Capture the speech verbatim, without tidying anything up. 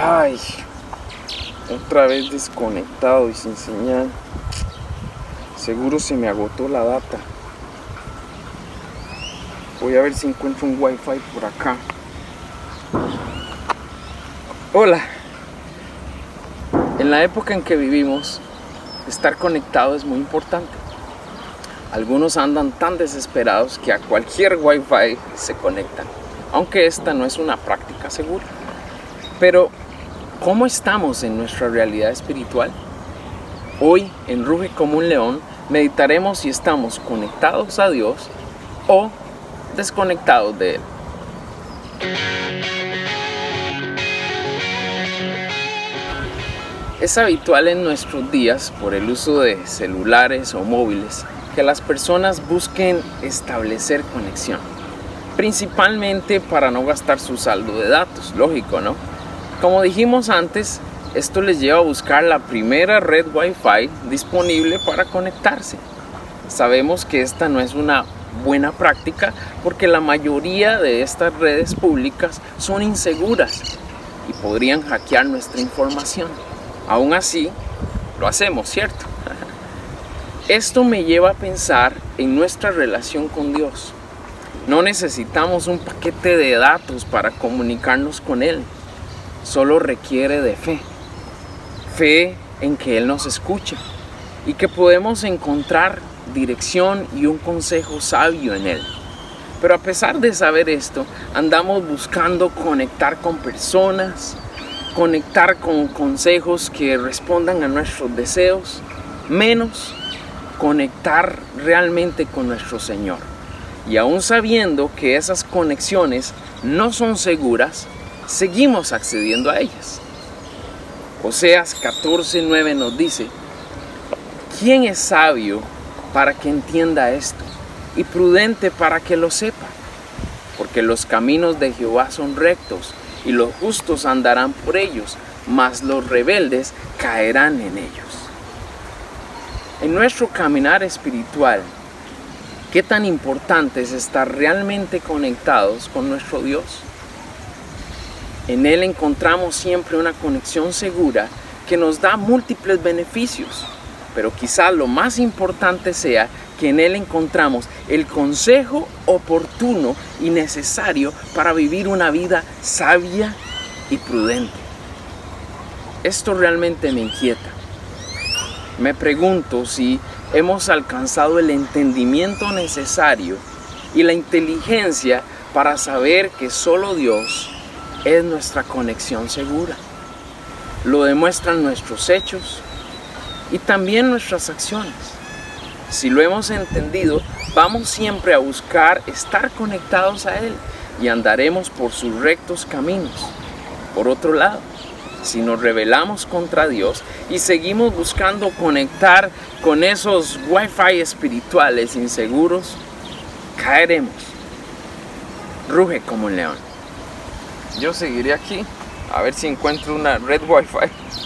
Ay, otra vez desconectado y sin señal. Seguro se me agotó la data. Voy a ver si encuentro un wifi por acá. Hola. En la época en que vivimos, estar conectado es muy importante. Algunos andan tan desesperados que a cualquier wifi se conectan, aunque esta no es una práctica segura. Pero, ¿cómo estamos en nuestra realidad espiritual? Hoy, en Ruge como un León, meditaremos si estamos conectados a Dios o desconectados de Él. Es habitual en nuestros días, por el uso de celulares o móviles, que las personas busquen establecer conexión, principalmente para no gastar su saldo de datos, lógico, ¿no? Como dijimos antes, esto les lleva a buscar la primera red Wi-Fi disponible para conectarse. Sabemos que esta no es una buena práctica porque la mayoría de estas redes públicas son inseguras y podrían hackear nuestra información. Aún así, lo hacemos, ¿cierto? Esto me lleva a pensar en nuestra relación con Dios. No necesitamos un paquete de datos para comunicarnos con Él. Solo requiere de fe. Fe en que Él nos escucha y que podemos encontrar dirección y un consejo sabio en Él. Pero a pesar de saber esto, andamos buscando conectar con personas, conectar con consejos que respondan a nuestros deseos, menos conectar realmente con nuestro Señor. Y aún sabiendo que esas conexiones no son seguras, seguimos accediendo a ellas. Oseas catorce nueve nos dice: ¿quién es sabio para que entienda esto? Y prudente para que lo sepa. Porque los caminos de Jehová son rectos, y los justos andarán por ellos, mas los rebeldes caerán en ellos. En nuestro caminar espiritual, ¿qué tan importante es estar realmente conectados con nuestro Dios? En Él encontramos siempre una conexión segura que nos da múltiples beneficios, pero quizás lo más importante sea que en Él encontramos el consejo oportuno y necesario para vivir una vida sabia y prudente. Esto realmente me inquieta. Me pregunto si hemos alcanzado el entendimiento necesario y la inteligencia para saber que solo Dios es nuestra conexión segura. Lo demuestran nuestros hechos y también nuestras acciones. Si lo hemos entendido, vamos siempre a buscar estar conectados a Él y andaremos por sus rectos caminos. Por otro lado, si nos rebelamos contra Dios y seguimos buscando conectar con esos wifi espirituales inseguros, caeremos. Ruge como un león. Yo seguiré aquí a ver si encuentro una red Wi-Fi.